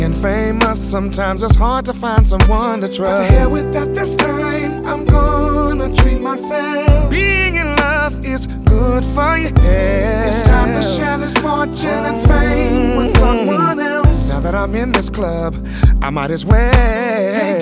And famous, sometimes it's hard to find someone to trust. But to hell with that this time, I'm gonna treat myself. Being in love is good for your head. It's time to share this fortune and fame with someone else. Now that I'm in this club, I might as well. Hey,